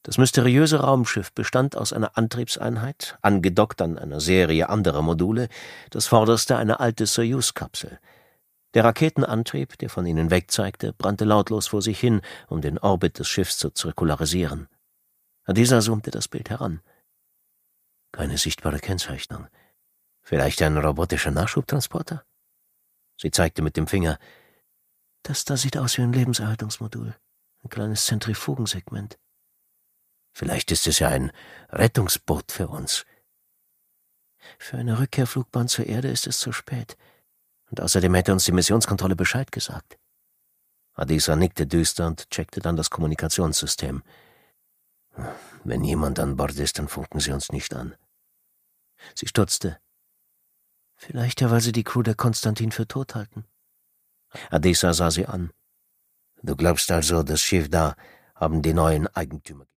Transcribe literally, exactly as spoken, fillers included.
Das mysteriöse Raumschiff bestand aus einer Antriebseinheit, angedockt an einer Serie anderer Module, das vorderste eine alte Soyuz-Kapsel. Der Raketenantrieb, der von ihnen wegzeigte, brannte lautlos vor sich hin, um den Orbit des Schiffs zu zirkularisieren. Adisa zoomte das Bild heran. Keine sichtbare Kennzeichnung. Vielleicht ein robotischer Nachschubtransporter? Sie zeigte mit dem Finger. Das da sieht aus wie ein Lebenserhaltungsmodul. Ein kleines Zentrifugensegment. Vielleicht ist es ja ein Rettungsboot für uns. Für eine Rückkehrflugbahn zur Erde ist es zu spät. Und außerdem hätte uns die Missionskontrolle Bescheid gesagt. Adisa nickte düster und checkte dann das Kommunikationssystem. Wenn jemand an Bord ist, dann funken sie uns nicht an. Sie stutzte. Vielleicht ja, weil sie die Crew der Konstantin für tot halten. Adisa sah sie an. Du glaubst also, das Schiff da haben die neuen Eigentümer